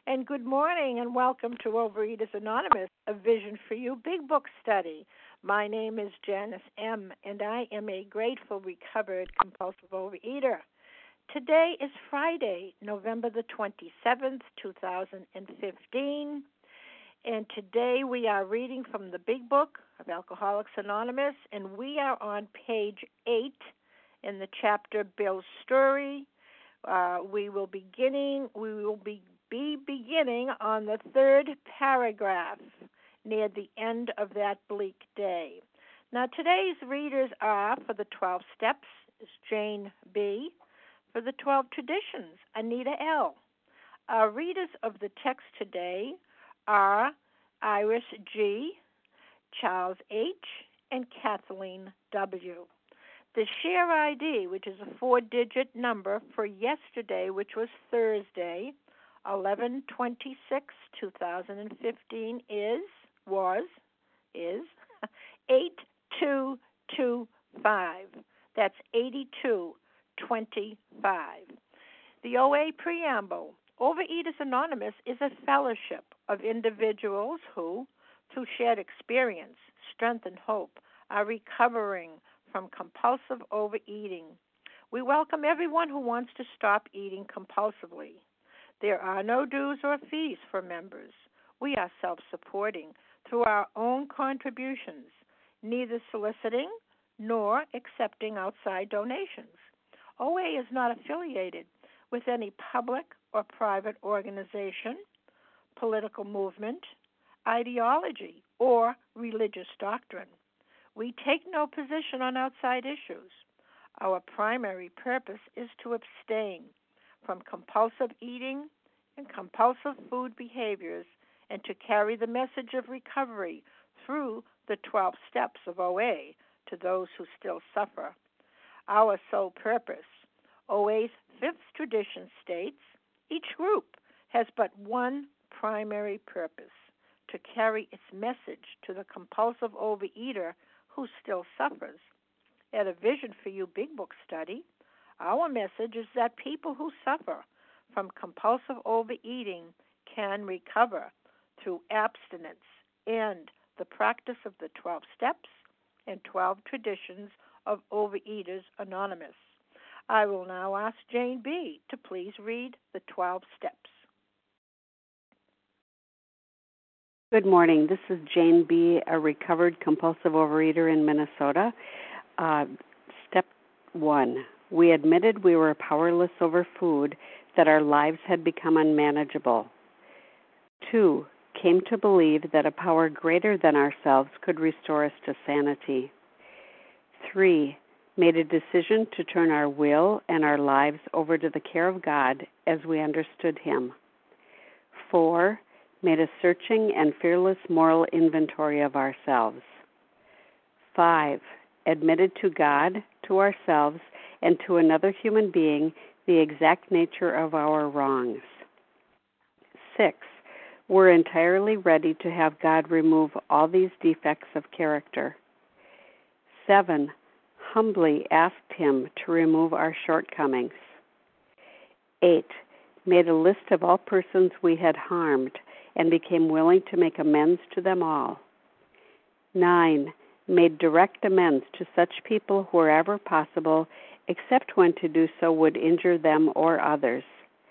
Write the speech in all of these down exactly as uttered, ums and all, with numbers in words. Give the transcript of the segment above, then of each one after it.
And good morning and welcome to Overeaters Anonymous, a Vision for You Big Book Study. My name is Janice M., and I am a grateful, recovered, compulsive overeater. Today is Friday, November the twenty-seventh, two thousand fifteen, and today we are reading from the Big Book of Alcoholics Anonymous, and we are on page eight in the chapter Bill's Story. Uh, we will beginning. We will be, be beginning on the third paragraph near the end of that bleak day. Now, today's readers are, for the twelve steps, is Jane B. For the twelve traditions, Anita L. Our readers of the text today are Iris G., Charles H., and Kathleen W. The share I D, which is a four-digit number for yesterday, which was Thursday, eleven twenty-six, two thousand fifteen, is, was, is eight two two five. That's eighty-two twenty-five. The O A Preamble. Overeaters Anonymous is a fellowship of individuals who, through shared experience, strength, and hope, are recovering from compulsive overeating. We welcome everyone who wants to stop eating compulsively. There are no dues or fees for members. We are self-supporting through our own contributions, neither soliciting nor accepting outside donations. O A is not affiliated with any public or private organization, political movement, ideology, or religious doctrine. We take no position on outside issues. Our primary purpose is to abstain from compulsive eating and compulsive food behaviors and to carry the message of recovery through the twelve steps of O A to those who still suffer. Our sole purpose, O A's fifth tradition states, each group has but one primary purpose, to carry its message to the compulsive overeater who still suffers. At a Vision for You Big Book Study, our message is that people who suffer from compulsive overeating can recover through abstinence and the practice of the twelve steps and twelve traditions of Overeaters Anonymous. I will now ask Jane B. to please read the twelve steps. Good morning. This is Jane B., a recovered compulsive overeater in Minnesota. Uh, step one, we admitted we were powerless over food, that our lives had become unmanageable. Two, came to believe that a power greater than ourselves could restore us to sanity. Three, made a decision to turn our will and our lives over to the care of God as we understood Him. Four, made a searching and fearless moral inventory of ourselves. Five, admitted to God, to ourselves, and to another human being the exact nature of our wrongs. Six, were entirely ready to have God remove all these defects of character. Seven, humbly asked Him to remove our shortcomings. Eight, made a list of all persons we had harmed and became willing to make amends to them all. Nine, made direct amends to such people wherever possible, except when to do so would injure them or others.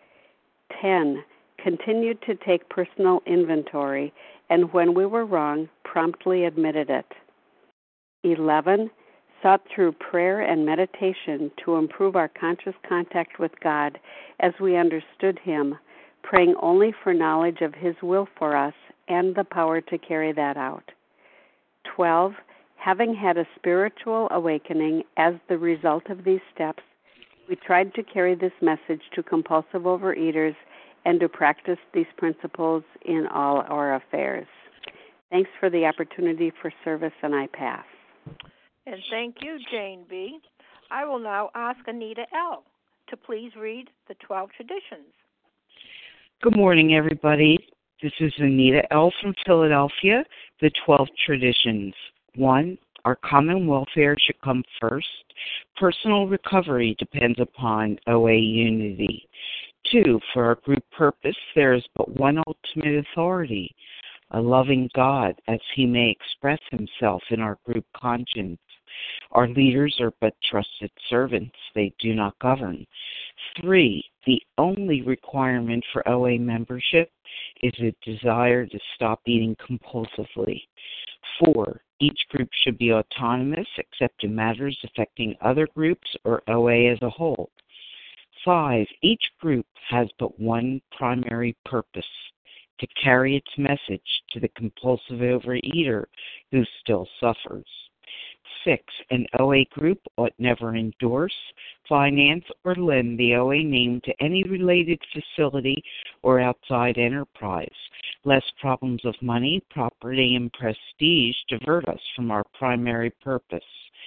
Ten, continued to take personal inventory, and when we were wrong, promptly admitted it. Eleven, sought through prayer and meditation to improve our conscious contact with God as we understood Him, praying only for knowledge of His will for us and the power to carry that out. Twelve, having had a spiritual awakening as the result of these steps, we tried to carry this message to compulsive overeaters and to practice these principles in all our affairs. Thanks for the opportunity for service, and I pass. And thank you, Jane B. I will now ask Anita L. to please read the twelve traditions. Good morning, everybody. This is Anita L. from Philadelphia, the twelve traditions. One, our common welfare should come first. Personal recovery depends upon O A unity. Two, for our group purpose, there is but one ultimate authority, a loving God, as he may express himself in our group conscience. Our leaders are but trusted servants. They do not govern. Three, the only requirement for O A membership is a desire to stop eating compulsively. Four, each group should be autonomous except in matters affecting other groups or O A as a whole. Five, each group has but one primary purpose, to carry its message to the compulsive overeater who still suffers. Six, an O A group ought never endorse, finance, or lend the O A name to any related facility or outside enterprise, lest problems of money, property, and prestige divert us from our primary purpose.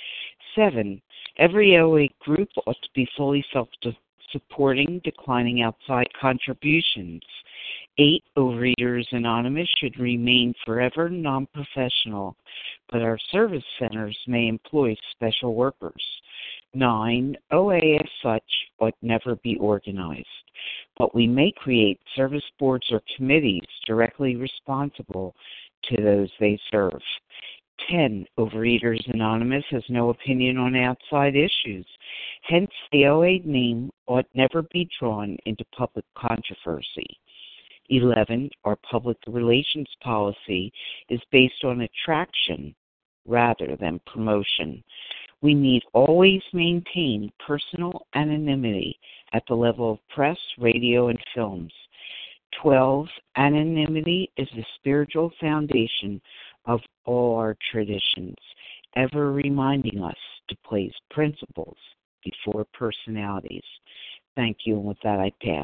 Seven, every O A group ought to be fully self-supporting, declining outside contributions. Eight, Overeaters Anonymous should remain forever non-professional, but our service centers may employ special workers. Nine, O A as such ought never be organized, but we may create service boards or committees directly responsible to those they serve. Ten, Overeaters Anonymous has no opinion on outside issues. Hence, the O A name ought never be drawn into public controversy. Eleven, our public relations policy is based on attraction rather than promotion. We need always maintain personal anonymity at the level of press, radio, and films. Twelve, anonymity is the spiritual foundation of all our traditions, ever reminding us to place principles before personalities. Thank you, and with that I pass.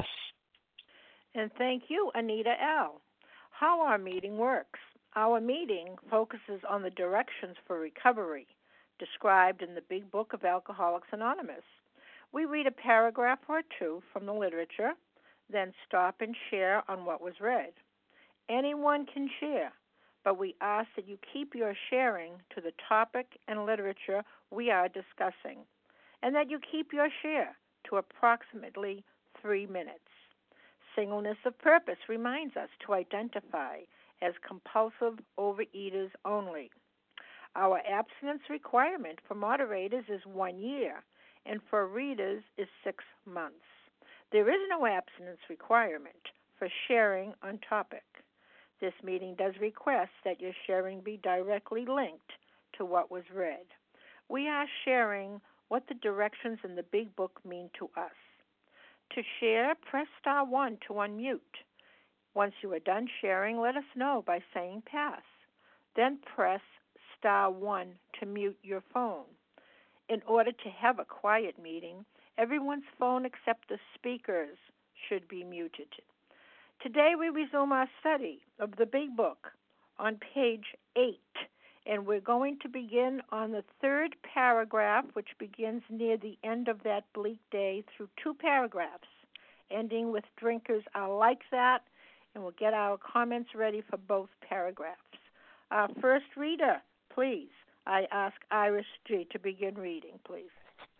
And thank you, Anita L. How our meeting works. Our meeting focuses on the directions for recovery described in the Big Book of Alcoholics Anonymous. We read a paragraph or two from the literature, then stop and share on what was read. Anyone can share, but we ask that you keep your sharing to the topic and literature we are discussing, and that you keep your share to approximately three minutes. Singleness of purpose reminds us to identify as compulsive overeaters only. Our abstinence requirement for moderators is one year, and for readers is six months. There is no abstinence requirement for sharing on topic. This meeting does request that your sharing be directly linked to what was read. We are sharing what the directions in the Big Book mean to us. To share, press star one to unmute. Once you are done sharing, let us know by saying pass. Then press star one to mute your phone. In order to have a quiet meeting, everyone's phone except the speaker's should be muted. Today we resume our study of the Big Book on page eight, and we're going to begin on the third paragraph, which begins near the end of that bleak day, through two paragraphs, ending with drinkers are like that, and we'll get our comments ready for both paragraphs. Our first reader, please, I ask Iris G. to begin reading, please.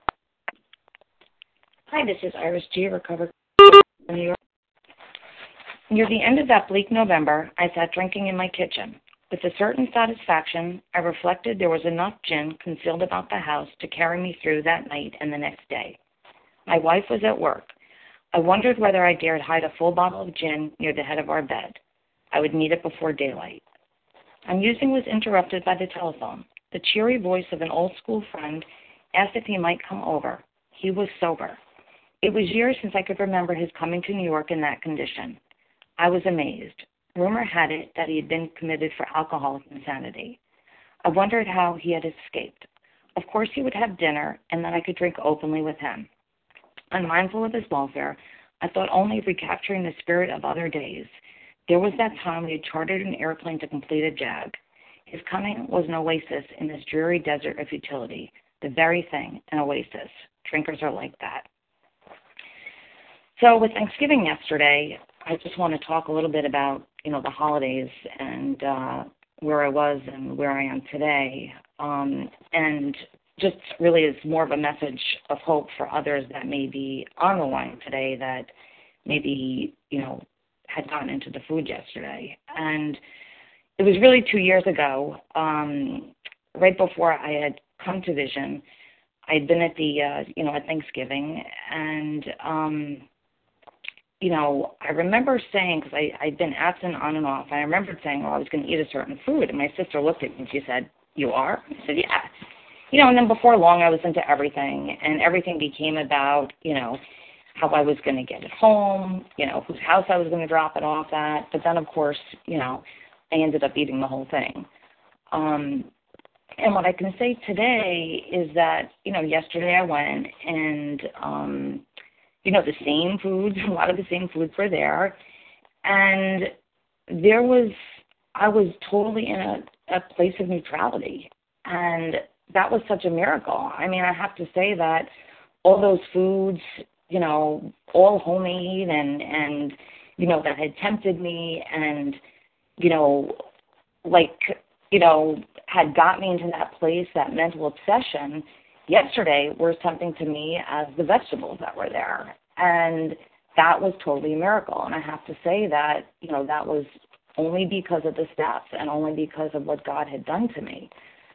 Hi, this is Iris G., recovered from New York. Near the end of that bleak November, I sat drinking in my kitchen. With a certain satisfaction, I reflected there was enough gin concealed about the house to carry me through that night and the next day. My wife was at work. I wondered whether I dared hide a full bottle of gin near the head of our bed. I would need it before daylight. My musing was interrupted by the telephone. The cheery voice of an old-school friend asked if he might come over. He was sober. It was years since I could remember his coming to New York in that condition. I was amazed. Rumor had it that he had been committed for alcoholic insanity. I wondered how he had escaped. Of course he would have dinner, and then I could drink openly with him. Unmindful of his welfare, I thought only of recapturing the spirit of other days. There was that time we had chartered an airplane to complete a jag. His coming was an oasis in this dreary desert of futility. The very thing, an oasis. Drinkers are like that. So with Thanksgiving yesterday, I just want to talk a little bit about, you know, the holidays and uh, where I was and where I am today. Um, and just really is more of a message of hope for others that may be on the line today that maybe, you know, had gotten into the food yesterday. And it was really two years ago, um, right before I had come to Vision. I'd been at the, uh, you know, at Thanksgiving, and, um, you know, I remember saying, because I'd been absent on and off, and I remembered saying, well, I was going to eat a certain food, and my sister looked at me and she said, you are? I said, yeah. You know, and then before long I was into everything, and everything became about, you know, how I was going to get it home, you know, whose house I was going to drop it off at, but then, of course, you know, I ended up eating the whole thing. Um, and what I can say today is that, you know, yesterday I went and, um, you know, the same foods, a lot of the same foods were there. And there was, I was totally in a, a place of neutrality. And that was such a miracle. I mean, I have to say that all those foods, you know, all homemade and, and, you know, that had tempted me and, you know, like, you know, had got me into that place, that mental obsession, yesterday were something to me as the vegetables that were there. And that was totally a miracle. And I have to say that, you know, that was only because of the steps and only because of what God had done to me.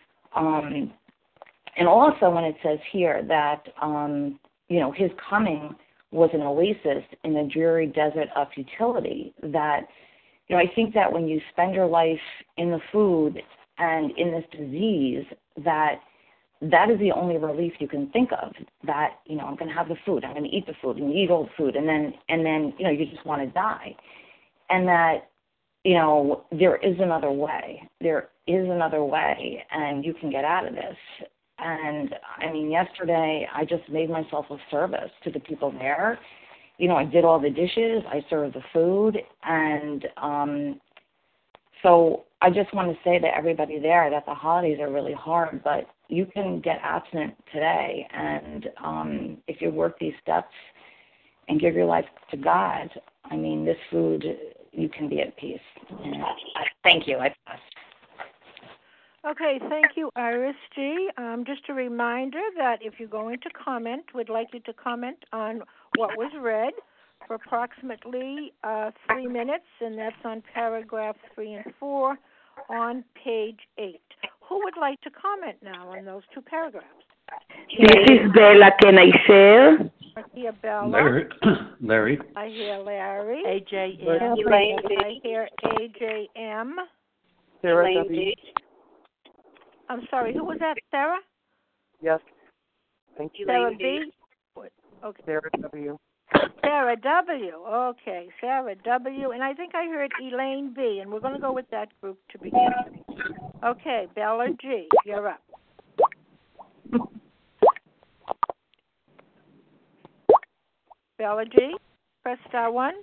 Um, and also when it says here that, um, you know, his coming was an oasis in the dreary desert of futility, that, you know, I think that when you spend your life in the food and in this disease, that that is the only relief you can think of, that, you know, I'm going to have the food, I'm going to eat the food, and you eat all the food, and then, and then, you know, you just want to die. And that, you know, there is another way. There is another way, and you can get out of this. And, I mean, yesterday I just made myself of service to the people there. You know, I did all the dishes, I served the food, and um, so I just want to say to everybody there that the holidays are really hard, but you can get abstinent today, and um, if you work these steps and give your life to God, I mean, this food, you can be at peace. And I, thank you. I pass. Okay, thank you, Iris G. Um, just a reminder that if you're going to comment, we'd like you to comment on what was read for approximately uh, three minutes, and that's on paragraph three and four on page eight. Who would like to comment now on those two paragraphs? This is Bella. Can I share? I hear Bella. Larry. Larry. I hear Larry. A J M. I hear A J M. Sarah W. I'm sorry, who was that, Sarah? Yes. Thank you. Sarah B. Okay. Sarah W. Sarah W. Okay, Sarah W. And I think I heard Elaine B. And we're going to go with that group to begin. Okay, Bella G. You're up. Bella G. Press star one.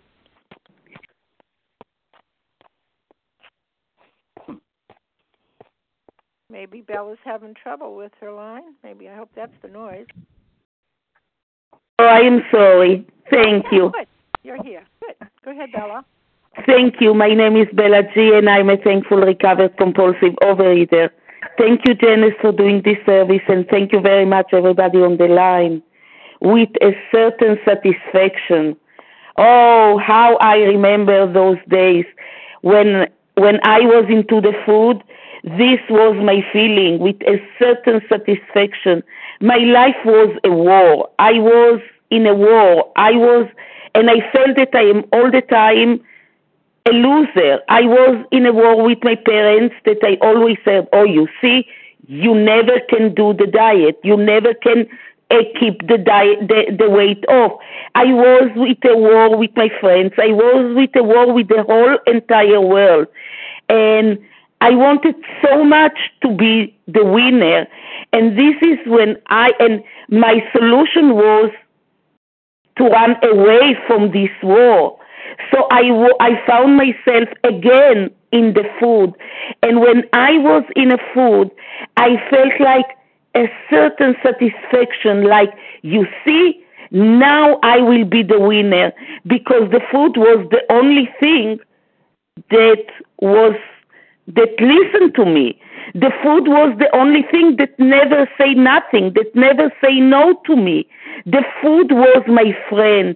Maybe Bella's having trouble with her line. Maybe, I hope that's the noise. Oh, I am sorry. Thank oh, you. Good. You're here. Good. Go ahead, Bella. Thank you. My name is Bella G, and I'm a thankful recovered compulsive overeater. Thank you, Janice, for doing this service, and thank you very much, everybody on the line. With a certain satisfaction. Oh, how I remember those days when when I was into the food. This was my feeling, with a certain satisfaction. My life was a war. I was in a war. I was, and I felt that I am all the time a loser. I was in a war with my parents that I always said, oh, you see, you never can do the diet. You never can uh, keep the diet, the, the weight off. I was with a war with my friends. I was with a war with the whole entire world. And I wanted so much to be the winner. And this is when I, and my solution was to run away from this war. So I, I found myself again in the food. And when I was in a food, I felt like a certain satisfaction, like, you see, now I will be the winner, because the food was the only thing that was, that listened to me. The food was the only thing that never say nothing, that never say no to me. The food was my friend.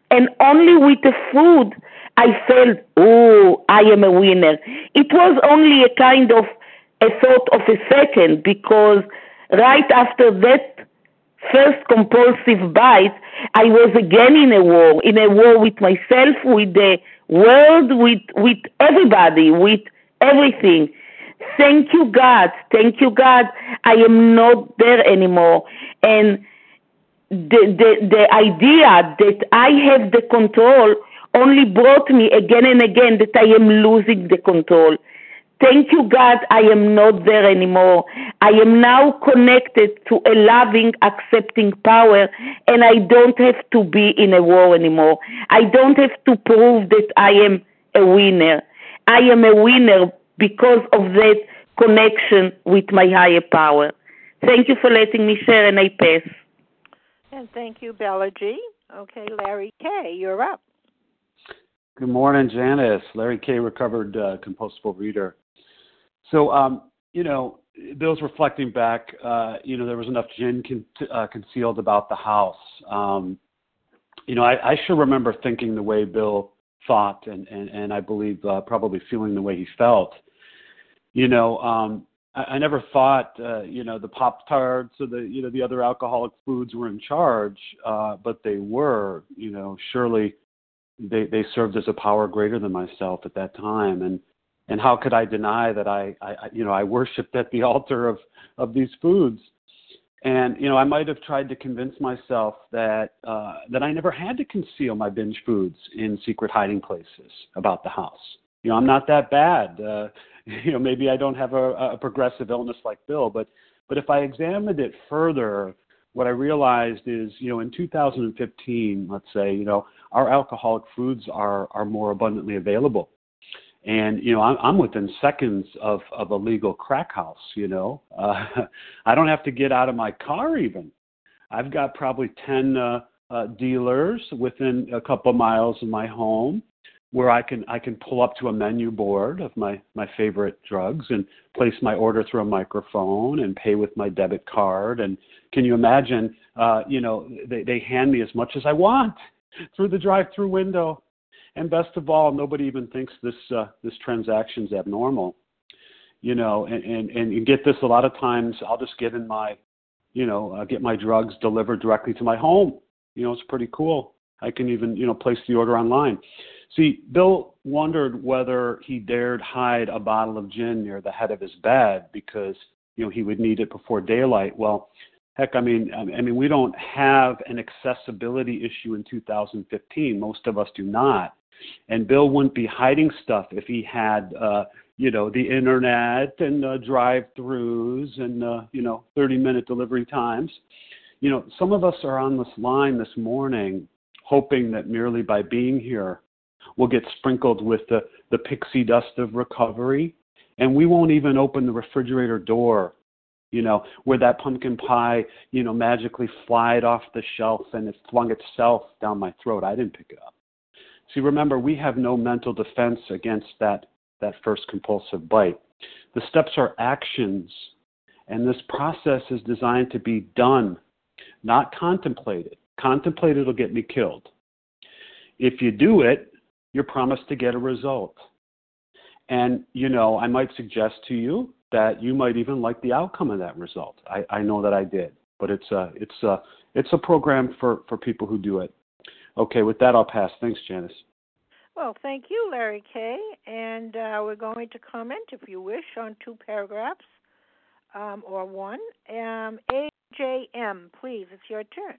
And only with the food, I felt, oh, I am a winner. It was only a kind of a thought of a second, because right after that first compulsive bite, I was again in a war, in a war with myself, with the world, with, with everybody, with everything. Thank you, God. Thank you, God. I am not there anymore. And the, the, the idea that I have the control only brought me again and again that I am losing the control. Thank you, God, I am not there anymore. I am now connected to a loving, accepting power, and I don't have to be in a war anymore. I don't have to prove that I am a winner. I am a winner because of that connection with my higher power. Thank you for letting me share, and I pass. And thank you, Bella G. Okay, Larry K., you're up. Good morning, Janice. Larry K., recovered uh, compulsive overeater. So, um, you know, Bill's reflecting back, uh, you know, there was enough gin con- uh, concealed about the house. Um, you know, I, I sure remember thinking the way Bill thought, and, and, and I believe uh, probably feeling the way he felt. You know, um, I, I never thought, uh, you know, the Pop-Tarts or the, you know, the other alcoholic foods were in charge, uh, but they were, you know, surely they, they served as a power greater than myself at that time. And, And how could I deny that I, I, you know, I worshipped at the altar of, of these foods? And, you know, I might have tried to convince myself that uh, that I never had to conceal my binge foods in secret hiding places about the house. You know, I'm not that bad. Uh, you know, maybe I don't have a, a progressive illness like Bill, but but if I examined it further, what I realized is, you know, in two thousand fifteen, let's say, you know, our alcoholic foods are are more abundantly available. And, you know, I'm, I'm within seconds of, of a legal crack house, you know. Uh, I don't have to get out of my car even. I've got probably ten uh, uh, dealers within a couple of miles of my home where I can I can pull up to a menu board of my, my favorite drugs and place my order through a microphone and pay with my debit card. And can you imagine, uh, you know, they, they hand me as much as I want through the drive-through window. And best of all, nobody even thinks this uh, this transaction's abnormal, you know. And, and and you get this a lot of times. I'll just get in my, you know, uh, get my drugs delivered directly to my home. You know, it's pretty cool. I can even, you know, place the order online. See, Bill wondered whether he dared hide a bottle of gin near the head of his bed because, you know, he would need it before daylight. Well, heck, I mean, I mean, we don't have an accessibility issue in two thousand fifteen. Most of us do not. And Bill wouldn't be hiding stuff if he had, uh, you know, the internet and uh, drive-throughs and, uh, you know, thirty-minute delivery times. You know, some of us are on this line this morning hoping that merely by being here, we'll get sprinkled with the, the pixie dust of recovery, and we won't even open the refrigerator door, you know, where that pumpkin pie, you know, magically flied off the shelf and it flung itself down my throat. I didn't pick it up. See, remember, we have no mental defense against that, that first compulsive bite. The steps are actions, and this process is designed to be done, not contemplated. Contemplated will get me killed. If you do it, you're promised to get a result. And, you know, I might suggest to you that you might even like the outcome of that result. I, I know that I did, but it's a, it's a, it's a program for, for people who do it. Okay, with that, I'll pass. Thanks, Janice. Well, thank you, Larry K. And uh, we're going to comment, if you wish, on two paragraphs um, or one. Um, A J M, please, it's your turn.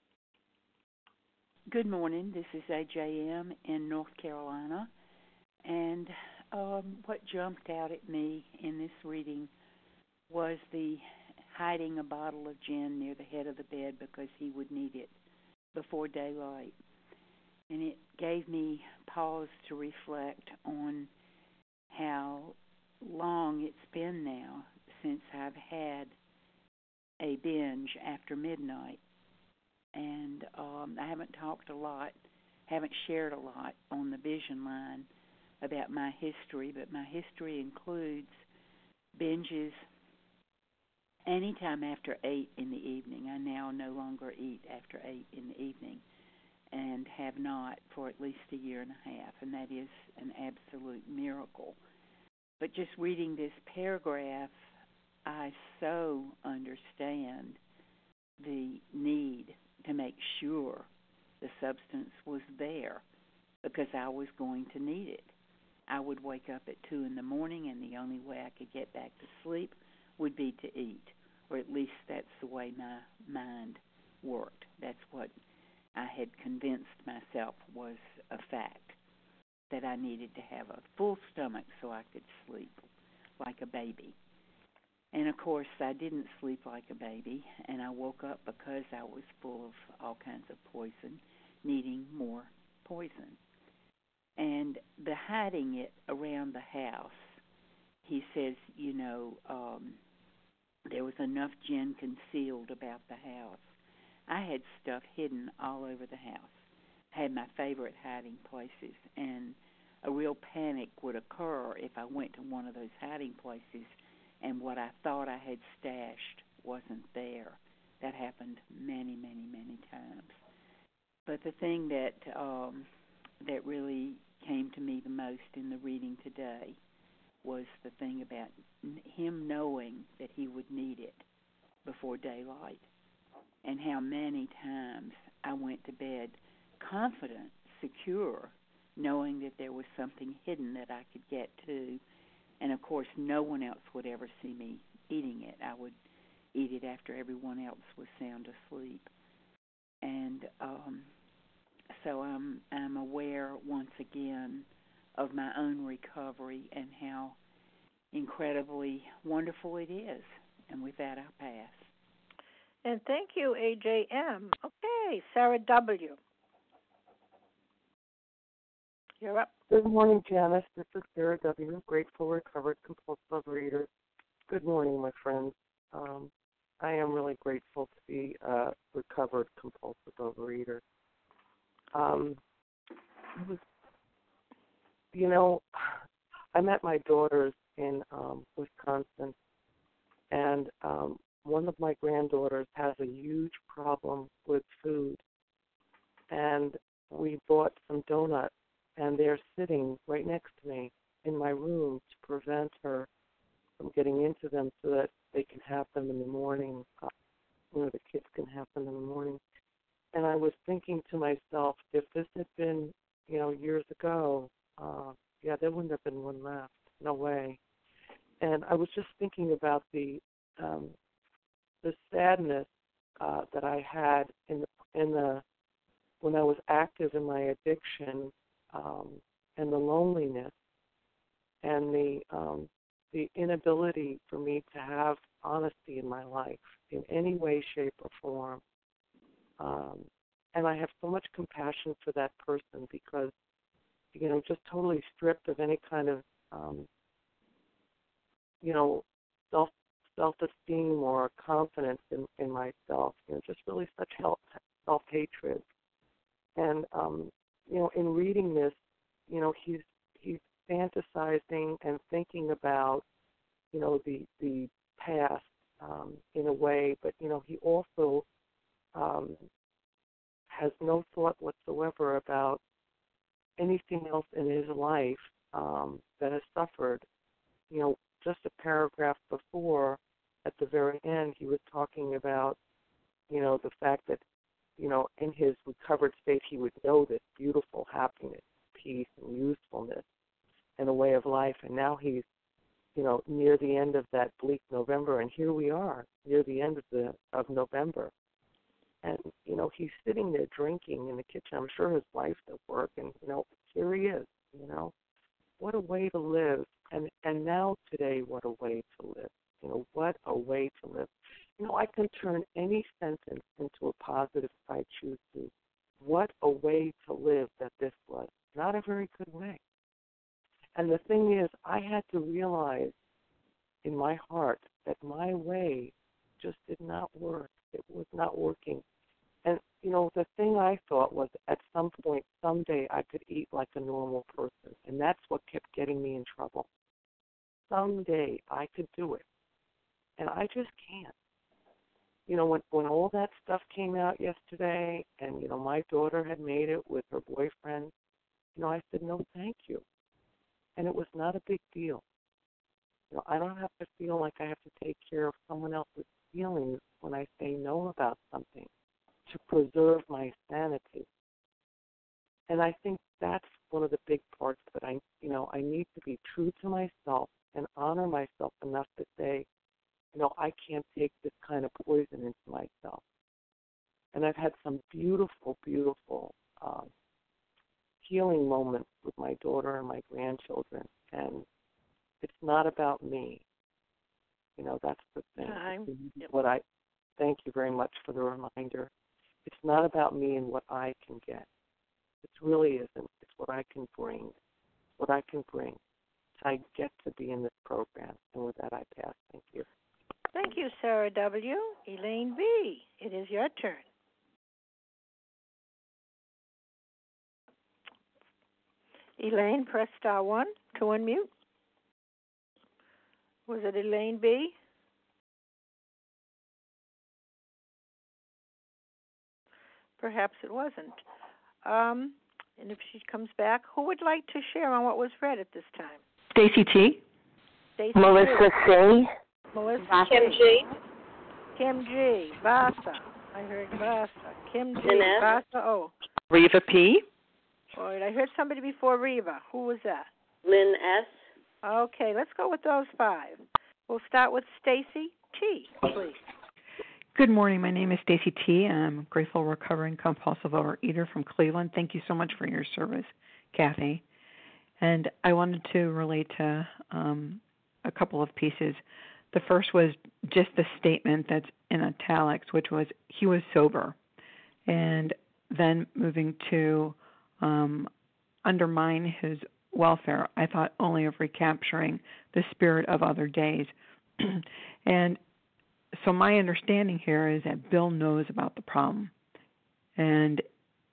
Good morning. This is A J M in North Carolina. And um, what jumped out at me in this reading was the hiding a bottle of gin near the head of the bed because he would need it before daylight. And it gave me pause to reflect on how long it's been now since I've had a binge after midnight. And um, I haven't talked a lot, haven't shared a lot on the Vision Line about my history, but my history includes binges anytime after eight in the evening. I now no longer eat after eight in the evening. and have not for at least a year and a half, and that is an absolute miracle. But just reading this paragraph, I so understand the need to make sure the substance was there because I was going to need it. I would wake up at two in the morning, and the only way I could get back to sleep would be to eat, or at least that's the way my mind worked. That's what I had convinced myself was a fact, that I needed to have a full stomach so I could sleep like a baby. And, of course, I didn't sleep like a baby, and I woke up because I was full of all kinds of poison, needing more poison. And the hiding it around the house, he says, you know, um, there was enough gin concealed about the house. I had stuff hidden all over the house. I had my favorite hiding places, and a real panic would occur if I went to one of those hiding places and what I thought I had stashed wasn't there. That happened many, many, many times. But the thing that um, that really came to me the most in the reading today was the thing about him knowing that he would need it before daylight, and how many times I went to bed confident, secure, knowing that there was something hidden that I could get to. And, of course, no one else would ever see me eating it. I would eat it after everyone else was sound asleep. And um, so I'm, I'm aware once again of my own recovery and how incredibly wonderful it is. And with that, I'll pass. And thank you, A J M. Okay, Sarah W. You're up. Good morning, Janice. This is Sarah W., grateful, recovered, compulsive reader. Good morning, my friends. Um, I am really grateful to be a recovered compulsive overeater. Um, it was, you know, I met my daughters in um, Wisconsin, and um, one of my granddaughters has a huge problem with food, and we bought some donuts, and they're sitting right next to me in my room to prevent her from getting into them so that they can have them in the morning, uh, you know, the kids can have them in the morning. And I was thinking to myself, if this had been, you know, years ago, uh, yeah, there wouldn't have been one left. No way. And I was just thinking about the um, the sadness uh, that I had in the, in the when I was active in my addiction, um, and the loneliness, and the um, the inability for me to have honesty in my life in any way, shape, or form. Um, and I have so much compassion for that person because, you know, just totally stripped of any kind of, um, you know, self self-esteem or confidence in, in myself. You know, just really such self-hatred. And um, you know, in reading this, you know, he's he's fantasizing and thinking about, you know, the the past um, in a way, but you know, he also um, has no thought whatsoever about anything else in his life um, that has suffered. You know, just a paragraph before, at the very end, he was talking about, you know, the fact that, you know, in his recovered state, he would know this beautiful happiness, peace, and usefulness and a way of life. And now he's, you know, near the end of that bleak November, and here we are, near the end of the of November. And, you know, he's sitting there drinking in the kitchen. I'm sure his wife's at work, and, you know, here he is, you know. What a way to live. And and now today, what a way to live. You know, what a way to live. You know, I can turn any sentence into a positive if I choose to. What a way to live that this was. Not a very good way. And the thing is, I had to realize in my heart that my way just did not work. It was not working. And, you know, the thing I thought was at some point, someday I could eat like a normal person. And that's what kept getting me in trouble. Someday I could do it. And I just can't. you know, when when all that stuff came out yesterday, and you know, my daughter had made it with her boyfriend, you know, I said no, thank you, and it was not a big deal. You know, I don't have to feel like I have to take care of someone else's feelings when I say no about something to preserve my sanity. And I think that's one of the big parts that I, you know, I need to be true to myself and honor myself enough to say, you know, I can't take this kind of poison into myself. And I've had some beautiful, beautiful um, healing moments with my daughter and my grandchildren. And it's not about me. You know, that's the thing. I'm, yep. What I, thank you very much for the reminder. It's not about me and what I can get. It really isn't. It's what I can bring. What I can bring. I get to be in this program. And with that, I pass. Thank you. Thank you, Sarah W. Elaine B., it is your turn. Elaine, press star one to unmute. Was it Elaine B.? Perhaps it wasn't. Um, and if she comes back, who would like to share on what was read at this time? Stacy T. Stacy Melissa C. Melissa Kim G. Kim G. Vasa. I heard Vasa. Kim G. Jeanette. Vasa O. Reva P. All right, I heard somebody before Reva. Who was that? Lynn S. Okay, let's go with those five. We'll start with Stacy T., please. Good morning. My name is Stacy T. I'm a grateful recovering compulsive overeater from Cleveland. Thank you so much for your service, Kathy. And I wanted to relate to um, a couple of pieces. The first was just the statement that's in italics, which was he was sober. And then moving to um, undermine his welfare, I thought only of recapturing the spirit of other days. And so my understanding here is that Bill knows about the problem. And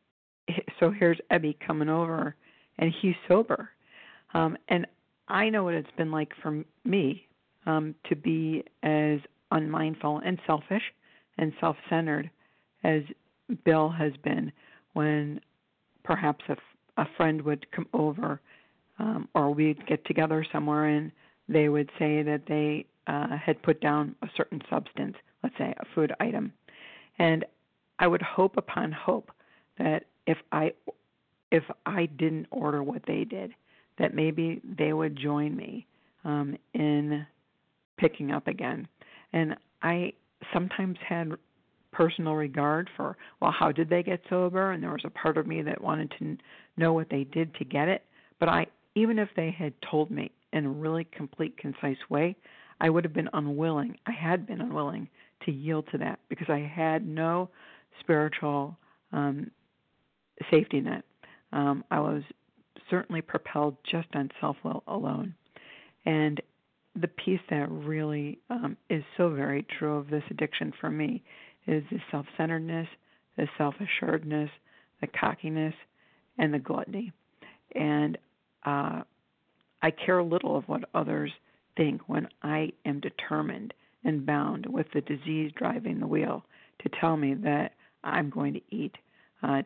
so here's Ebby coming over, and he's sober. Um, and I know what it's been like for me um, to be as unmindful and selfish and self-centered as Bill has been when perhaps a, a friend would come over um, or we'd get together somewhere and they would say that they uh, had put down a certain substance, let's say a food item. And I would hope upon hope that if I if I didn't order what they did, that maybe they would join me um, in picking up again. And I sometimes had personal regard for, well, how did they get sober? And there was a part of me that wanted to know what they did to get it. But I, even if they had told me in a really complete, concise way, I would have been unwilling. I had been unwilling to yield to that because I had no spiritual um, safety net. Um, I was certainly propelled just on self-will alone. And the piece that really um, is so very true of this addiction for me is the self-centeredness, the self-assuredness, the cockiness, and the gluttony. And uh, I care little of what others think when I am determined and bound with the disease driving the wheel to tell me that I'm going to eat uh,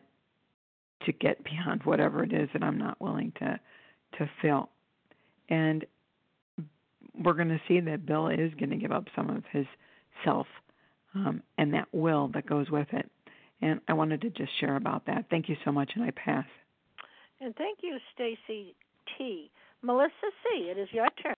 to get beyond whatever it is that I'm not willing to to feel. And we're going to see that Bill is going to give up some of his self um, and that will that goes with it. And I wanted to just share about that. Thank you so much, and I pass. And thank you, Stacy T. Melissa C., it is your turn.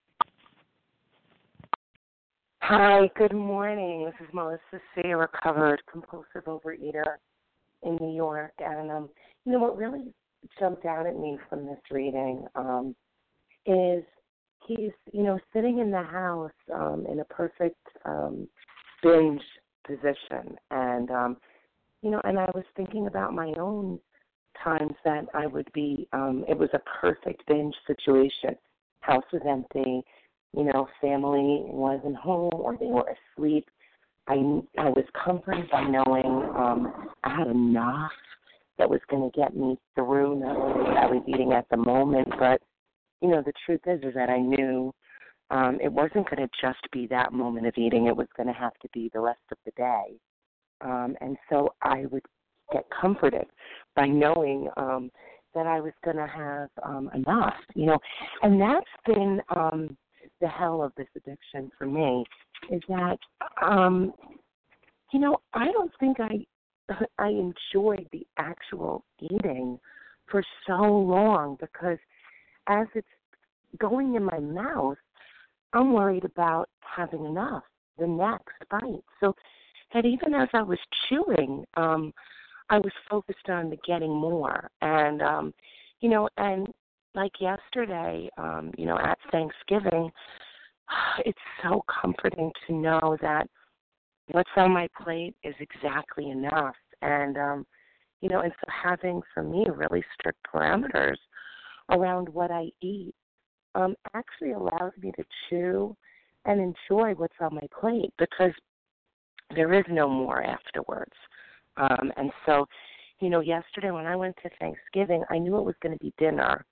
Hi, good morning. This is Melissa C., a recovered compulsive overeater in New York. And, um, you know, what really jumped out at me from this reading um, is he's, you know, sitting in the house um, in a perfect um, binge position. And, um, you know, and I was thinking about my own times that I would be, um, it was a perfect binge situation. House was empty, you know, family wasn't home or they were asleep. I, I was comforted by knowing um, I had enough that was going to get me through not only what I was eating at the moment, but, you know, the truth is, is that I knew Um, it wasn't going to just be that moment of eating. It was going to have to be the rest of the day. Um, and so I would get comforted by knowing um, that I was going to have um, enough, you know. And that's been um, the hell of this addiction for me, is that, um, you know, I don't think I I enjoyed the actual eating for so long, because as it's going in my mouth, I'm worried about having enough, the next bite. So, and even as I was chewing, um, I was focused on the getting more. And, um, you know, and like yesterday, um, you know, at Thanksgiving, it's so comforting to know that what's on my plate is exactly enough. And, um, you know, and so having, for me, really strict parameters around what I eat um, actually allows me to chew and enjoy what's on my plate, because there is no more afterwards. Um, and so, you know, yesterday when I went to Thanksgiving, I knew it was going to be dinner.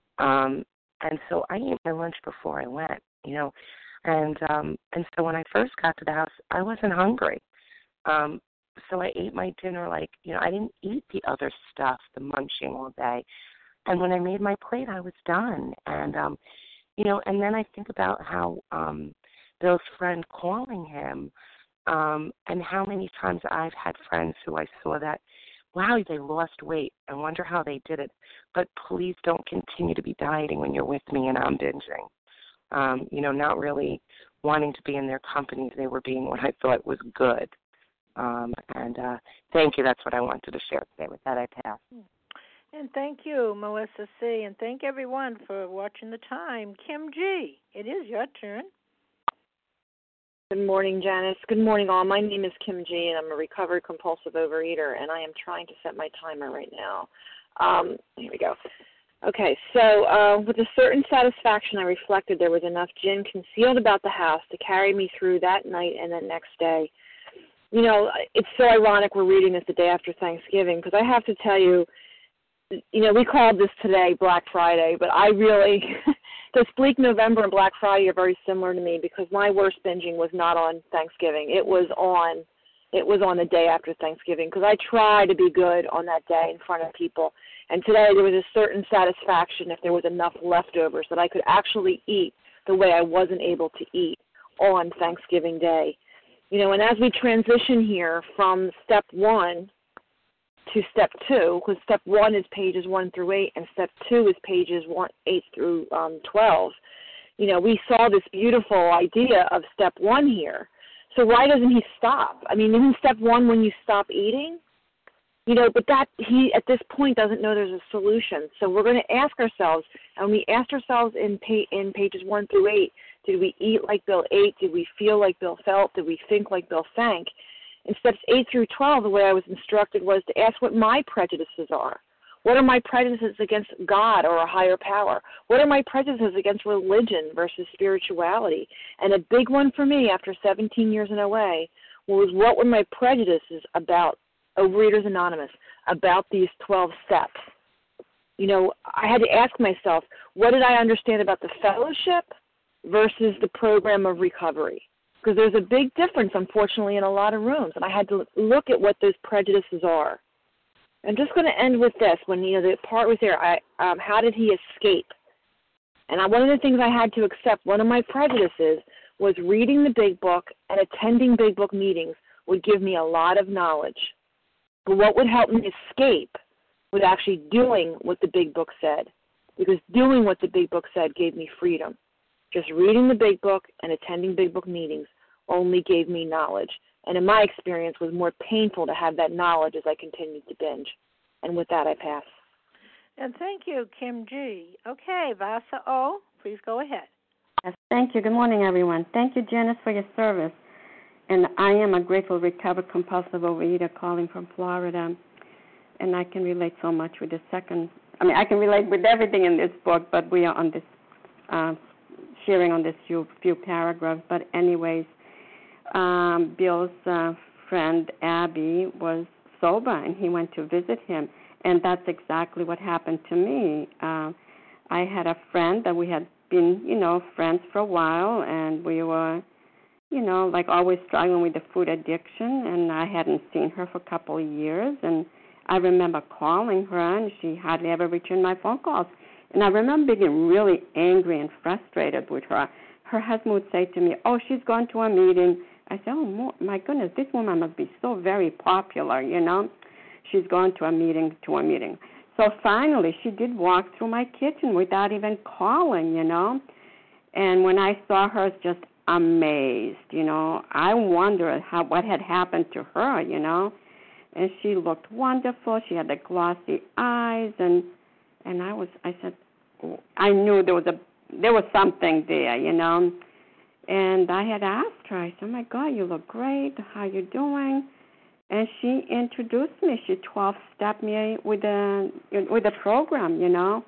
Um, and so I ate my lunch before I went, you know. And um, and so when I first got to the house, I wasn't hungry. Um, so I ate my dinner like, you know, I didn't eat the other stuff, the munching all day. And when I made my plate, I was done. And, um, you know, and then I think about how um, Bill's friend calling him, um, and how many times I've had friends who I saw that, wow, they lost weight. I wonder how they did it. But please don't continue to be dieting when you're with me and I'm binging. Um, you know, not really wanting to be in their company. They were being what I thought was good. Um, and uh, thank you. That's what I wanted to share today. With that, I pass. And thank you, Melissa C. And thank everyone for watching the time. Kim G., it is your turn. Good morning, Janice. Good morning, all. My name is Kim G., and I'm a recovered compulsive overeater, and I am trying to set my timer right now. Um, here we go. Okay, so uh, with a certain satisfaction, I reflected there was enough gin concealed about the house to carry me through that night and the next day. You know, it's so ironic we're reading this the day after Thanksgiving, because I have to tell you, you know, we called this today Black Friday, but I really, this Bleak November and Black Friday are very similar to me, because my worst binging was not on Thanksgiving. It was on, it was on the day after Thanksgiving, because I try to be good on that day in front of people. And today there was a certain satisfaction if there was enough leftovers that I could actually eat the way I wasn't able to eat on Thanksgiving Day. You know, and as we transition here from step one to step two, because step one is pages one through eight, and step two is pages one, eight through um, twelve, you know, we saw this beautiful idea of step one here. So why doesn't he stop? I mean, isn't step one when you stop eating? You know, but that he at this point doesn't know there's a solution. So we're going to ask ourselves, and we asked ourselves in pa- in pages one through eight, did we eat like Bill ate? Did we feel like Bill felt? Did we think like Bill think? In steps eight through twelve, the way I was instructed was to ask what my prejudices are. What are my prejudices against God or a higher power? What are my prejudices against religion versus spirituality? And a big one for me after seventeen years in O A was, what were my prejudices about Overeaters Anonymous, about these twelve steps? You know, I had to ask myself, what did I understand about the fellowship versus the program of recovery? Because there's a big difference, unfortunately, in a lot of rooms, and I had to look at what those prejudices are. I'm just going to end with this. When, you know, the part was there, I, um, how did he escape? And I, one of the things I had to accept, one of my prejudices, was reading the Big Book and attending Big Book meetings would give me a lot of knowledge. But what would help me escape was actually doing what the Big Book said, because doing what the Big Book said gave me freedom. Just reading the Big Book and attending Big Book meetings only gave me knowledge, and in my experience was more painful to have that knowledge as I continued to binge. And with that, I pass. And thank you, Kim G. Okay, Vasa O., please go ahead. Yes, thank you. Good morning, everyone. Thank you, Janice, for your service. And I am a grateful, recovered, compulsive overeater calling from Florida, and I can relate so much with the second. I mean, I can relate with everything in this book, but we are on this, uh, sharing on this few, few paragraphs. But anyways, um, Bill's uh, friend, Abby, was sober, and he went to visit him, and that's exactly what happened to me. Uh, I had a friend that we had been, you know, friends for a while, and we were, you know, like always struggling with the food addiction, and I hadn't seen her for a couple of years, and I remember calling her, and she hardly ever returned my phone calls. And I remember being really angry and frustrated with her. Her husband would say to me, oh, she's gone to a meeting. I said, oh, my goodness, this woman must be so very popular, you know. She's gone to a meeting, to a meeting. So finally, she did walk through my kitchen without even calling, you know. And when I saw her, I was just amazed, you know. I wondered how what had happened to her, you know. And she looked wonderful. She had the glossy eyes, and and I was, I said, I knew there was a there was something there, you know. And I had asked her, I said, oh, my God, you look great. How you doing? And she introduced me. She twelve-stepped me with a, with a program, you know.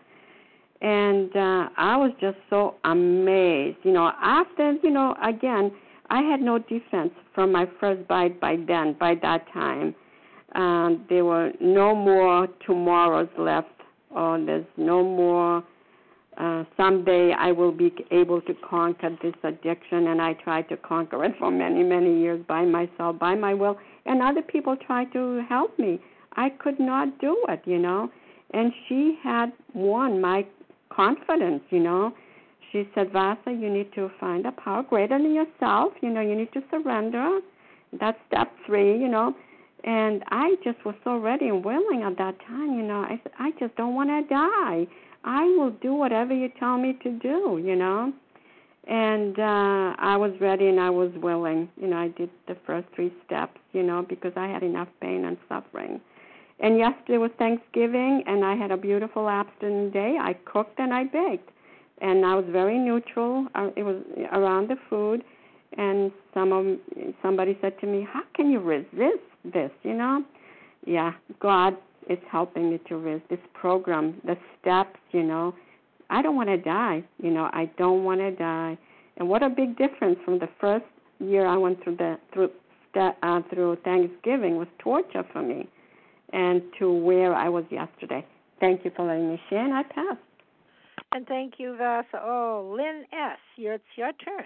And uh, I was just so amazed. You know, after, you know, again, I had no defense from my first bite by then, by that time. Um, there were no more tomorrows left, or there's no more uh, someday I will be able to conquer this addiction, and I tried to conquer it for many, many years by myself, by my will, and other people tried to help me. I could not do it, you know, and she had won my confidence, you know. She said, Vasa, you need to find a power greater than yourself, you know, you need to surrender. That's step three, you know. And I just was so ready and willing at that time, you know. I said, I just don't want to die. I will do whatever you tell me to do, you know. And uh, I was ready and I was willing. You know, I did the first three steps, you know, because I had enough pain and suffering. And yesterday was Thanksgiving, and I had a beautiful abstinent day. I cooked and I baked. And I was very neutral. Uh, it was around the food. And some of, somebody said to me, how can you resist this, you know? Yeah, God is helping me to resist this program, the steps, you know. I don't want to die, you know. I don't want to die. And what a big difference from the first year I went through the through uh, through Thanksgiving was torture for me, and to where I was yesterday. Thank you for letting me share, and I pass. And thank you, Vasa. Oh, Lynn S., your, it's your turn.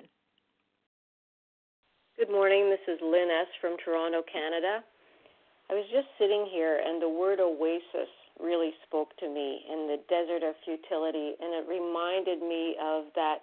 Good morning. This is Lynn S. from Toronto, Canada. I was just sitting here, and the word oasis really spoke to me in the desert of futility, and it reminded me of that,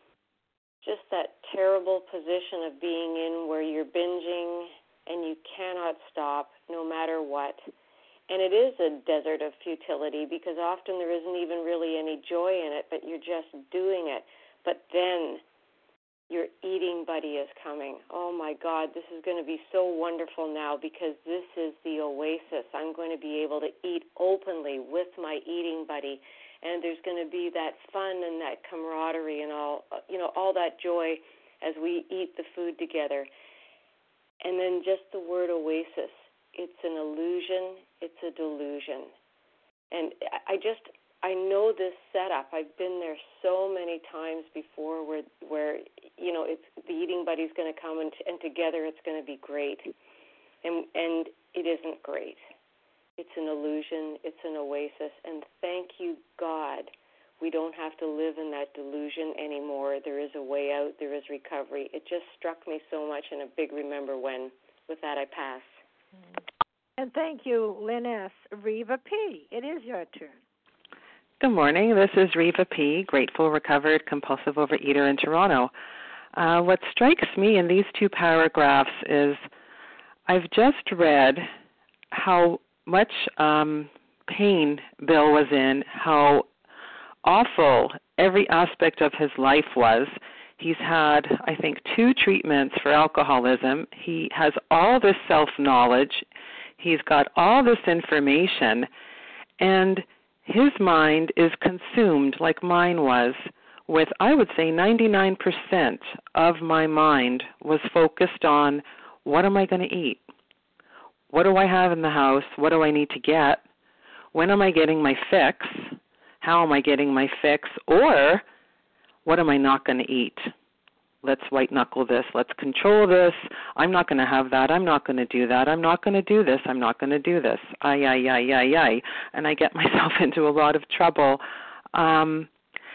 just that terrible position of being in where you're binging and you cannot stop no matter what. And it is a desert of futility because often there isn't even really any joy in it, but you're just doing it. But then your eating buddy is coming. Oh, my God, this is going to be so wonderful now because this is the oasis. I'm going to be able to eat openly with my eating buddy, and there's going to be that fun and that camaraderie and all, you know, all that joy as we eat the food together. And then just the word oasis. It's an illusion. It's a delusion. And I just... I know this setup. I've been there so many times before where, where you know, it's the eating buddy's going to come and, and together it's going to be great. And, and it isn't great. It's an illusion. It's an oasis. And thank you, God, we don't have to live in that delusion anymore. There is a way out. There is recovery. It just struck me so much in a big remember when. With that, I pass. And thank you, Lynn S. Reva P., it is your turn. Good morning. This is Reva P., grateful, recovered, compulsive overeater in Toronto. Uh, what strikes me in these two paragraphs is I've just read how much um, pain Bill was in, how awful every aspect of his life was. He's had, I think, two treatments for alcoholism. He has all this self-knowledge. He's got all this information, and his mind is consumed, like mine was, with, I would say, ninety-nine percent of my mind was focused on what am I going to eat? What do I have in the house? What do I need to get? When am I getting my fix? How am I getting my fix? Or what am I not going to eat? Let's white-knuckle this. Let's control this. I'm not going to have that. I'm not going to do that. I'm not going to do this. I'm not going to do this. Ay, ay, ay, ay, ay. And I get myself into a lot of trouble. Um,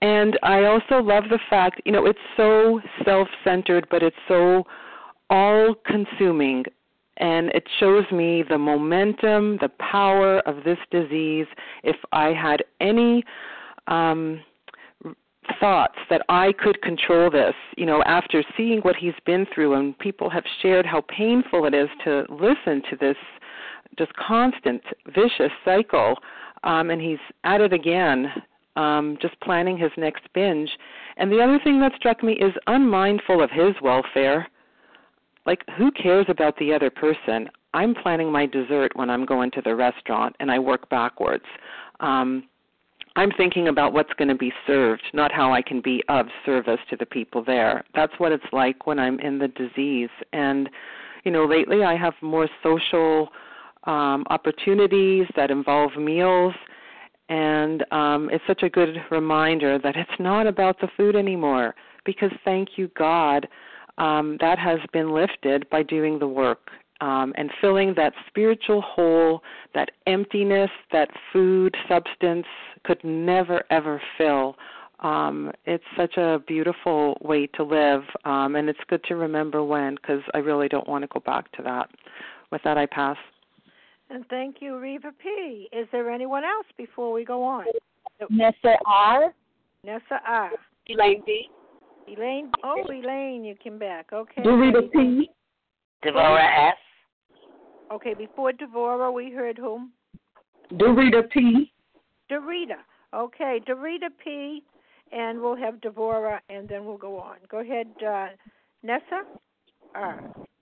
And I also love the fact, you know, it's so self-centered, but it's so all-consuming. And it shows me the momentum, the power of this disease. If I had any um, thoughts that I could control this, you know, after seeing what he's been through, and people have shared how painful it is to listen to this just constant vicious cycle, um, and he's at it again, um, just planning his next binge. And the other thing that struck me is unmindful of his welfare. Like, who cares about the other person? I'm planning my dessert when I'm going to the restaurant, and I work backwards. Um, I'm thinking about what's going to be served, not how I can be of service to the people there. That's what it's like when I'm in the disease. And, you know, lately I have more social um, opportunities that involve meals, and um, it's such a good reminder that it's not about the food anymore, because thank you, God, Um, that has been lifted by doing the work um, and filling that spiritual hole, that emptiness that food, substance could never, ever fill. Um, it's such a beautiful way to live, um, and it's good to remember when, because I really don't want to go back to that. With that, I pass. And thank you, Reva P. Is there anyone else before we go on? Nessa R. Nessa R. Elaine B. Elaine, oh, Elaine, you came back. Okay. Dorita P. Devora S. Okay, before Devora, we heard whom? Dorita P. Dorita. Okay, Dorita P. And we'll have Devora, and then we'll go on. Go ahead, uh, Nessa R.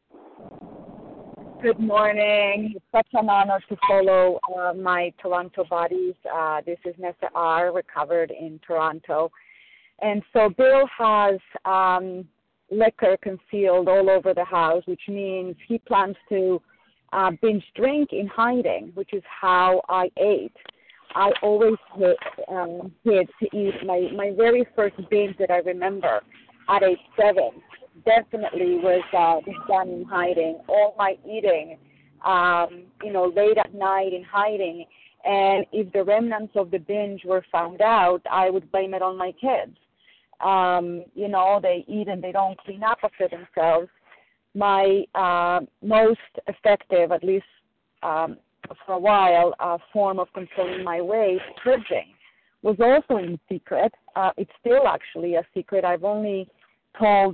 Good morning. It's such an honor to follow uh, my Toronto buddies. Uh, this is Nessa R., recovered in Toronto. And so Bill has um, liquor concealed all over the house, which means he plans to uh, binge drink in hiding, which is how I ate. I always hid, um, hid to eat. My, my very first binge that I remember at age seven definitely was, uh, was done in hiding. All my eating, um, you know, late at night in hiding. And if the remnants of the binge were found out, I would blame it on my kids. Um, you know, they eat and they don't clean up after themselves. My uh, most effective, at least um, for a while, uh, form of controlling my weight, purging, was also in secret. Uh, it's still actually a secret. I've only told,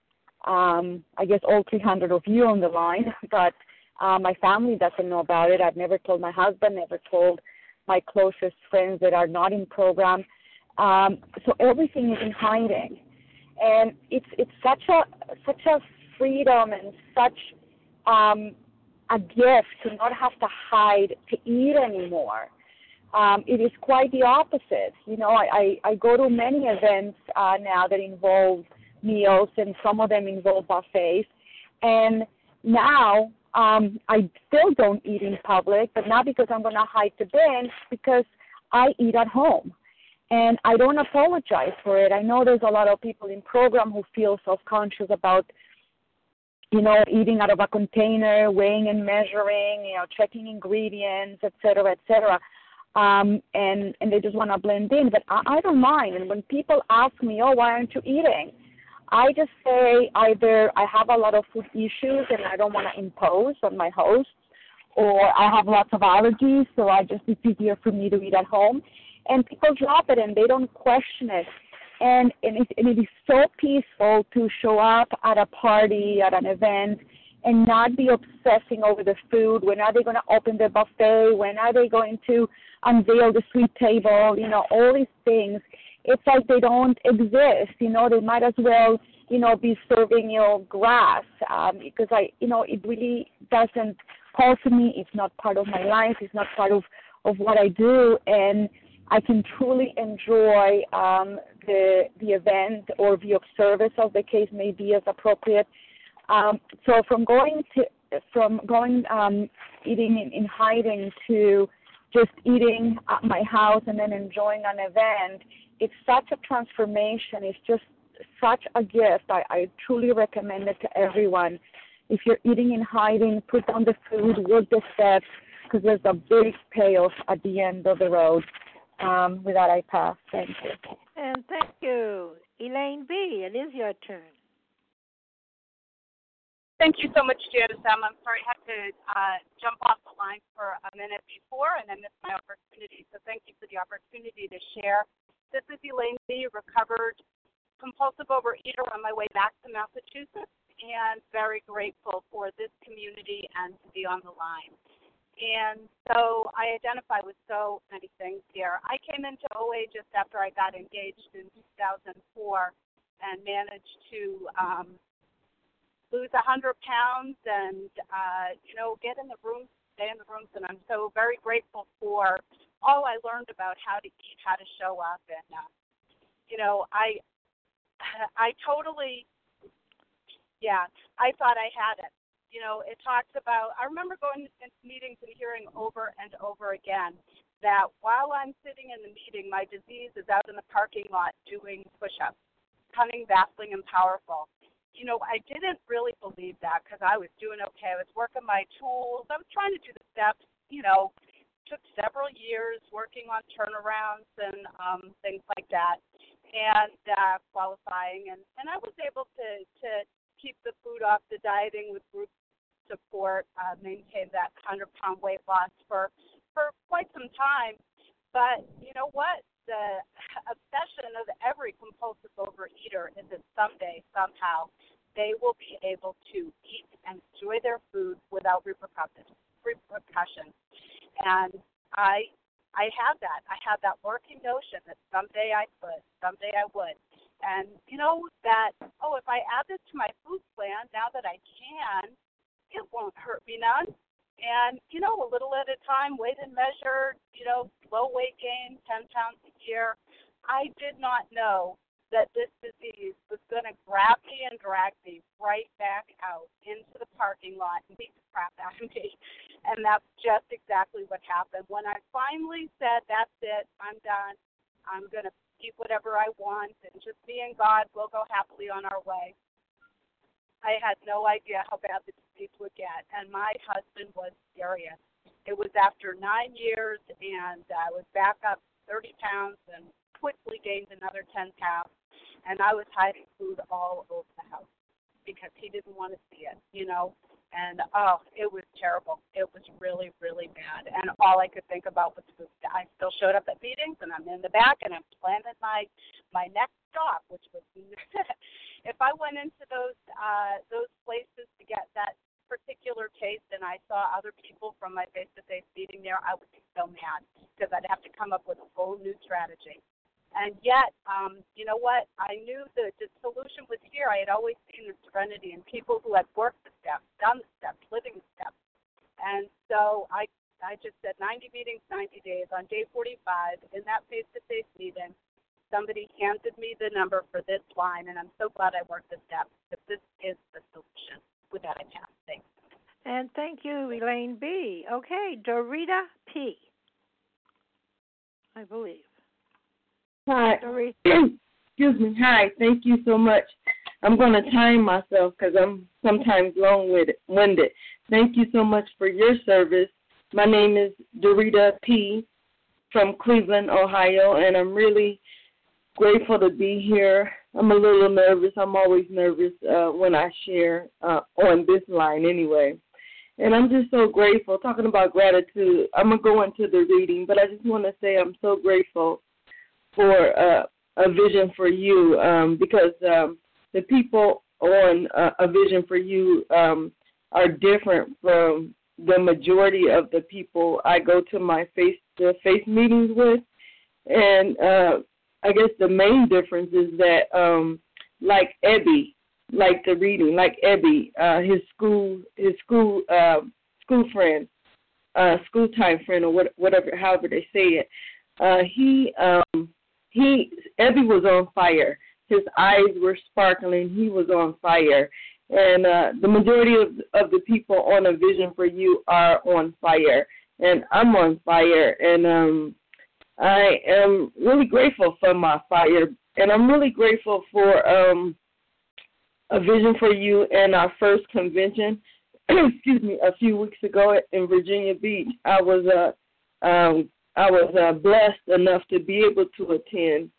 um, I guess, all three hundred of you on the line, but uh, my family doesn't know about it. I've never told my husband, never told my closest friends that are not in program. Um, so everything is in hiding, and it's it's such a such a freedom and such um, a gift to not have to hide to eat anymore. Um, it is quite the opposite. You know, I, I, I go to many events uh, now that involve meals, and some of them involve buffets, and now um, I still don't eat in public, but not because I'm going to hide to binge, because I eat at home. And I don't apologize for it. I know there's a lot of people in program who feel self-conscious about, you know, eating out of a container, weighing and measuring, you know, checking ingredients, et cetera, et cetera. Um, and, and they just want to blend in. But I, I don't mind. And when people ask me, oh, why aren't you eating? I just say either I have a lot of food issues and I don't want to impose on my hosts, or I have lots of allergies, so I just it's easier for me to eat at home. And people drop it and they don't question it. And, and, it, and it is so peaceful to show up at a party, at an event, and not be obsessing over the food. When are they going to open the buffet? When are they going to unveil the sweet table? You know, all these things. It's like they don't exist. You know, they might as well, you know, be serving, you know, grass. Um, because, I, you know, it really doesn't call to me. It's not part of my life. It's not part of, of what I do. And I can truly enjoy um, the the event or view of service, as the case may be, as appropriate. Um, so from going to from going um, eating in, in hiding to just eating at my house and then enjoying an event, it's such a transformation. It's just such a gift. I, I truly recommend it to everyone. If you're eating in hiding, put down the food, work the steps, because there's a big payoff at the end of the road. Um, with that, I pass. Thank you. And thank you. Elaine B., it is your turn. Thank you so much, Janice M. I'm sorry I had to uh, jump off the line for a minute before, and I missed my opportunity. So thank you for the opportunity to share. This is Elaine B., recovered compulsive overeater on my way back to Massachusetts, and very grateful for this community and to be on the line. And so I identify with so many things here. I came into O A just after I got engaged in two thousand four and managed to um, lose one hundred pounds and, uh, you know, get in the rooms, stay in the rooms. And I'm so very grateful for all I learned about how to eat, how to show up. And, uh, you know, I, I totally, yeah, I thought I had it. You know, it talks about, I remember going into meetings and hearing over and over again that while I'm sitting in the meeting, my disease is out in the parking lot doing push-ups, cunning, baffling, and powerful. You know, I didn't really believe that because I was doing okay. I was working my tools. I was trying to do the steps, you know, took several years working on turnarounds and um, things like that and uh, qualifying. And, and I was able to, to keep the food off, the dieting with group support, uh, maintain that one hundred pound weight loss for, for quite some time. But you know what? The obsession of every compulsive overeater is that someday, somehow, they will be able to eat and enjoy their food without repercussions. repercussions. And I I had that. I had that working notion that someday I could, someday I would. And, you know, that, oh, if I add this to my food plan, now that I can, it won't hurt me none. And, you know, a little at a time, weighed and measured, you know, low weight gain, ten pounds a year. I did not know that this disease was going to grab me and drag me right back out into the parking lot and beat the crap out of me. And that's just exactly what happened. When I finally said, that's it, I'm done, I'm going to eat whatever I want, and just me and God will go happily on our way, I had no idea how bad the disease would get, and my husband was furious. It was after nine years, and I was back up thirty pounds and quickly gained another ten pounds, and I was hiding food all over the house because he didn't want to see it, you know, and, oh, it was terrible. It was really, really bad, and all I could think about was food. I still showed up at meetings, and I'm in the back, and I'm planning my, my next stop, which was if I went into those uh, those places to get that particular taste and I saw other people from my face-to-face meeting there, I would be so mad because I'd have to come up with a whole new strategy. And yet, um, you know what? I knew that the solution was here. I had always seen the serenity in people who had worked the steps, done the steps, living the steps. And so I I just said ninety meetings, ninety days. On day forty-five, in that face-to-face meeting, somebody handed me the number for this line, and I'm so glad I worked the steps, because this is the solution. With that, I pass. Thanks. And thank you, Elaine B. Okay, Dorita P., I believe. Hi. Dorita. Excuse me. Hi. Thank you so much. I'm going to time myself because I'm sometimes long-winded. Thank you so much for your service. My name is Dorita P. from Cleveland, Ohio, and I'm really grateful to be here. I'm a little nervous. I'm always nervous uh, when I share uh, on this line anyway. And I'm just so grateful. Talking about gratitude, I'm going to go into the reading, but I just want to say I'm so grateful for uh, A Vision for You um, because um, the people on uh, A Vision for You um, are different from the majority of the people I go to my face-to-face meetings with. And uh, I guess the main difference is that, um, like Ebby, like the reading, like Ebby, uh, his school, his school, uh, school friend, uh, school time friend, or what, whatever, however they say it. Uh, he, um, he, Ebby was on fire. His eyes were sparkling. He was on fire, and uh, the majority of of the people on A Vision for You are on fire, and I'm on fire, and um. I am really grateful for my fire, and I'm really grateful for um, A Vision for You and our first convention. Excuse me, a few weeks ago in Virginia Beach. I was uh, um, I was uh, blessed enough to be able to attend,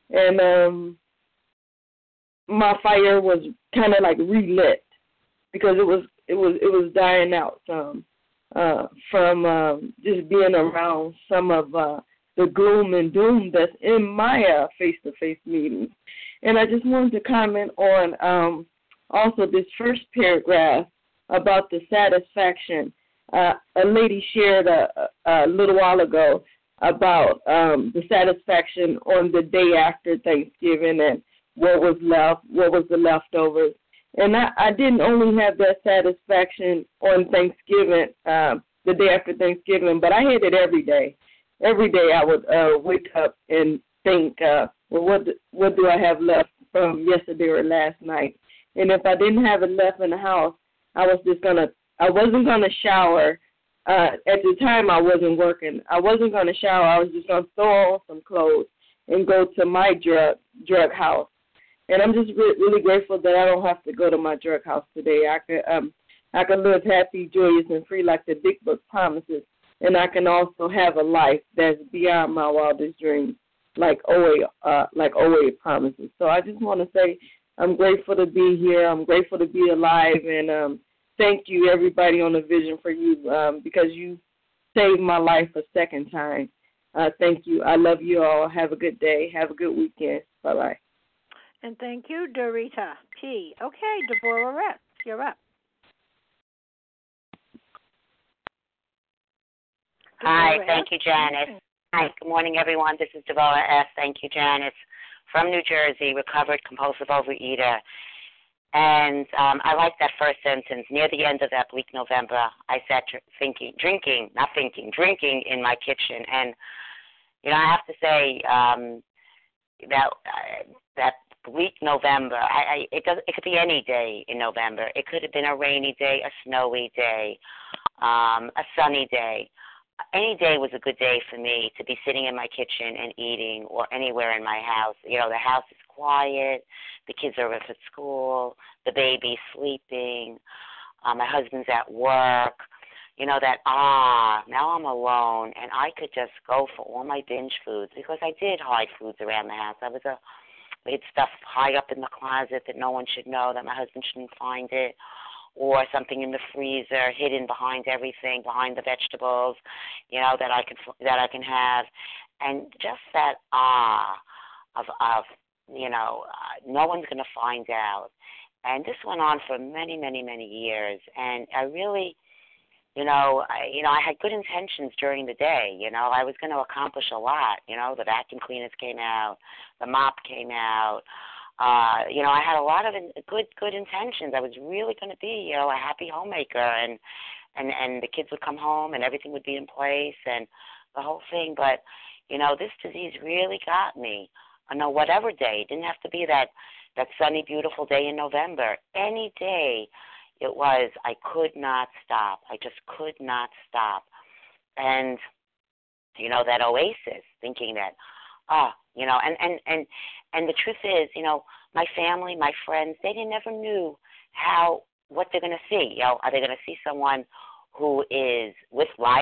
and um, my fire was kind of like relit because it was it was it was dying out some uh, from um, just being around some of uh, the gloom and doom that's in my uh, face-to-face meetings. And I just wanted to comment on um, also this first paragraph about the satisfaction. Uh, a lady shared a, a little while ago about um, the satisfaction on the day after Thanksgiving and what was left, what was the leftovers. And I, I didn't only have that satisfaction on Thanksgiving, uh, the day after Thanksgiving, but I had it every day. Every day I would uh, wake up and think, uh, well, what do, what do I have left from yesterday or last night? And if I didn't have it left in the house, I was just gonna, I wasn't gonna shower. Uh, at the time, I wasn't working. I wasn't gonna shower. I was just gonna throw on some clothes and go to my drug drug house. And I'm just re- really grateful that I don't have to go to my drug house today. I could um, I could live happy, joyous, and free like the Big Book promises. And I can also have a life that's beyond my wildest dreams, like O A, uh, like O A promises. So I just want to say I'm grateful to be here. I'm grateful to be alive, and um, thank you, everybody on the Vision for You, um, because you saved my life a second time. Uh, thank you. I love you all. Have a good day. Have a good weekend. Bye-bye. And thank you, Dorita P. Okay, Deborah Rest, you're up. Hi, thank you, Janice. Hi, good morning, everyone. This is Deborah S. Thank you, Janice, from New Jersey, recovered compulsive overeater. And um, I like that first sentence. Near the end of that bleak November, I sat dr- thinking, drinking, not thinking, drinking in my kitchen. And, you know, I have to say um, that uh, that bleak November, I, I, it, does, it could be any day in November. It could have been a rainy day, a snowy day, um, a sunny day. Any day was a good day for me to be sitting in my kitchen and eating, or anywhere in my house. You know, the house is quiet, the kids are at school, the baby's sleeping, uh, my husband's at work. You know, that, ah, now I'm alone, and I could just go for all my binge foods, because I did hide foods around the house. I was a, we had stuff high up in the closet that no one should know, that my husband shouldn't find it, or something in the freezer hidden behind everything, behind the vegetables, you know, that I can that I can have, and just that ah of of you know, uh, no one's going to find out. And this went on for many, many, many years, and I really, you know, I, you know, I had good intentions during the day. You know, I was going to accomplish a lot. You know, the vacuum cleaners came out, the mop came out. Uh, you know, I had a lot of in, good, good intentions. I was really going to be, you know, a happy homemaker, and, and, and the kids would come home and everything would be in place and the whole thing. But, you know, this disease really got me. I know whatever day. It didn't have to be that, that sunny, beautiful day in November. Any day it was, I could not stop. I just could not stop. And, you know, that oasis, thinking that, ah, you know, and, and, and, and the truth is, you know, my family, my friends, they didn't never knew how, what they're going to see. You know, are they going to see someone who is with life,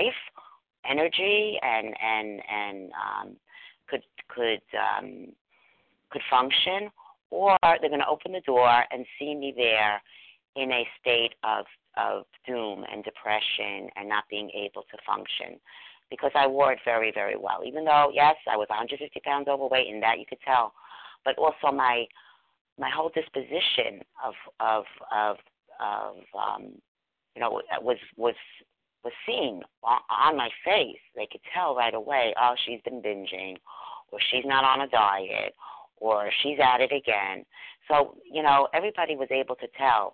energy, and, and, and, um, could, could, um, could function, or they're going to open the door and see me there in a state of, of doom and depression and not being able to function. Because I wore it very, very well. Even though, yes, I was one hundred fifty pounds overweight, and that you could tell, but also my my whole disposition of of of, of um, you know, was was was seen on, on my face. They could tell right away. Oh, she's been binging, or she's not on a diet, or she's at it again. So, you know, everybody was able to tell,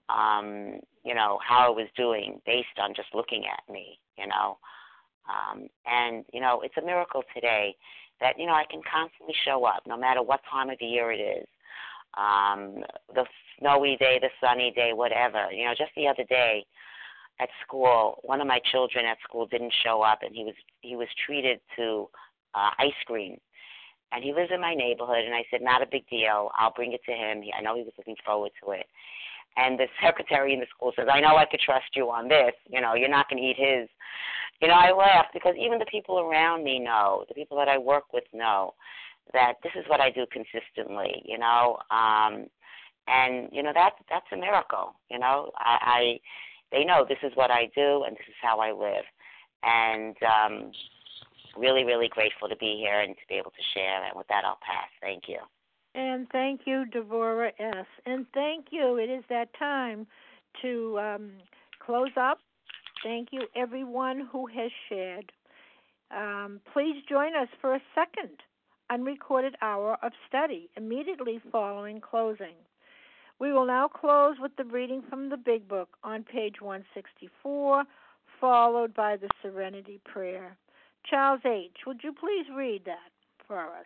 um, you know, how I was doing based on just looking at me, you know. Um, and, you know, it's a miracle today that, you know, I can constantly show up no matter what time of the year it is. Um, the snowy day, the sunny day, whatever. You know, just the other day at school, one of my children at school didn't show up, and he was he was treated to uh, ice cream. And he lives in my neighborhood, and I said, not a big deal. I'll bring it to him. I know he was looking forward to it. And the secretary in the school says, I know I could trust you on this. You know, you're not going to eat his. You know, I laugh because even the people around me know, the people that I work with know that this is what I do consistently, you know. Um, and, you know, that that's a miracle, you know. I, I They know this is what I do and this is how I live. And um, really, really grateful to be here and to be able to share. And with that, I'll pass. Thank you. And thank you, Devorah S. And thank you. It is that time to um, close up. Thank you, everyone who has shared. Um, please join us for a second unrecorded hour of study immediately following closing. We will now close with the reading from the Big Book on page one sixty-four, followed by the Serenity Prayer. Charles H., would you please read that for us?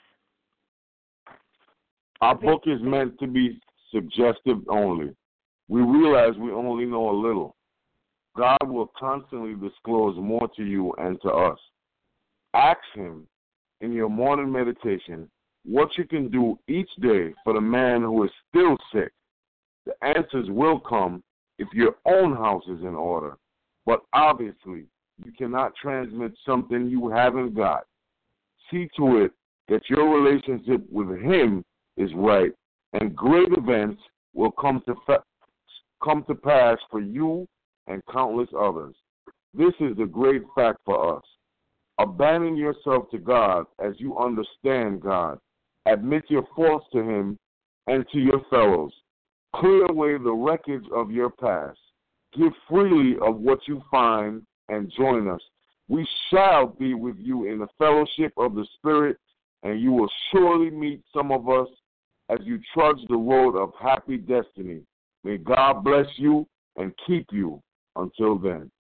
Our book is meant to be suggestive only. We realize we only know a little. God will constantly disclose more to you and to us. Ask Him in your morning meditation what you can do each day for the man who is still sick. The answers will come if your own house is in order. But obviously, you cannot transmit something you haven't got. See to it that your relationship with Him is right, and great events will come to fa- come to pass for you and countless others. This is the great fact for us. Abandon yourself to God as you understand God. Admit your faults to Him and to your fellows. Clear away the wreckage of your past. Give freely of what you find and join us. We shall be with you in the fellowship of the Spirit, and you will surely meet some of us as you trudge the road of happy destiny. May God bless you and keep you until then.